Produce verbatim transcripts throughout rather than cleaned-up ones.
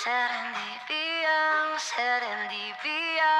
Serendipia, serendipia.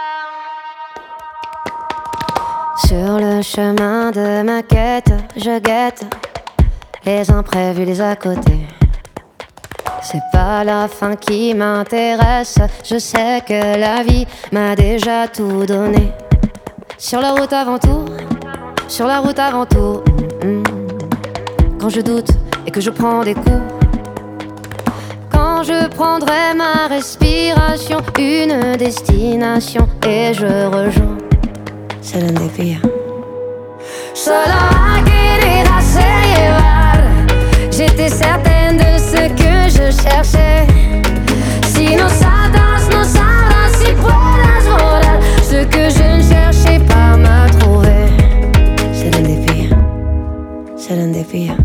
Sur le chemin de ma quête, je guette les imprévus, les à côté. C'est pas la fin qui m'intéresse, je sais que la vie m'a déjà tout donné. Sur la route avant tout, sur la route avant tout. mm, mm. Quand je doute et que je prends des coups, quand je prendrai ma respiration, une destination et je rejoins Serendipia. Solo a querer hacer llevar. J'étais certaine de ce que je cherchais. Si no saltas, no sabrás si puedas volar. Ce que je ne cherchais pas m'a trouvé. Serendipia, Serendipia.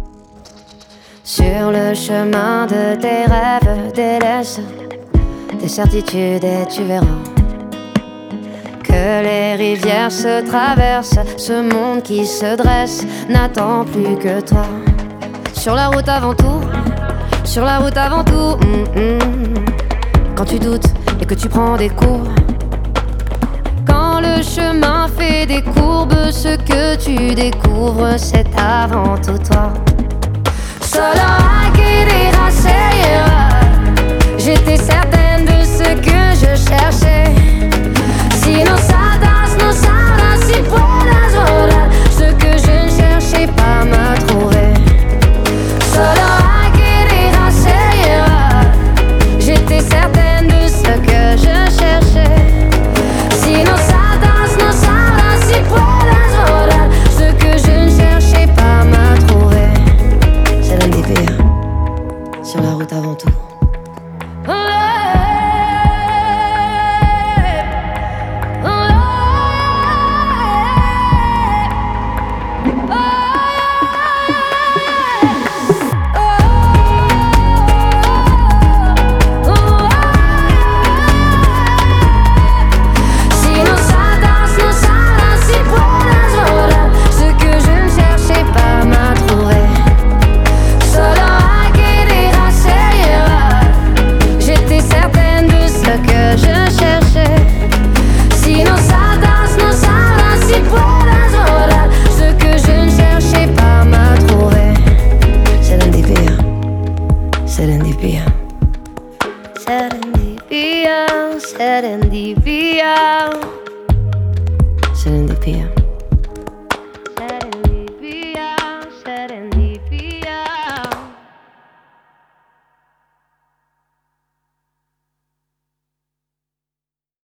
Sur le chemin de tes rêves, délaisse tes certitudes et tu verras que les rivières se traversent. Ce monde qui se dresse n'attend plus que toi. Sur la route avant tout, sur la route avant tout. mm, mm. Quand tu doutes et que tu prends des coups, quand le chemin fait des courbes, ce que tu découvres c'est avant tout toi. Solo a querer hacer llevar. J'étais certaine de ce que je cherchais. Si no saltas, no sabrás si puedas volar. Ce que je ne cherchais pas m'a trouvé. Solo a querer hacer llevar. J'étais certaine de ce que je cherchais. Si no saltas, no sabrás si puedas volar. Ce que je ne cherchais pas m'a trouvé. Serendipia, sur la route avant tout. Serendipia, Serendipia, Serendipia, Serendipia.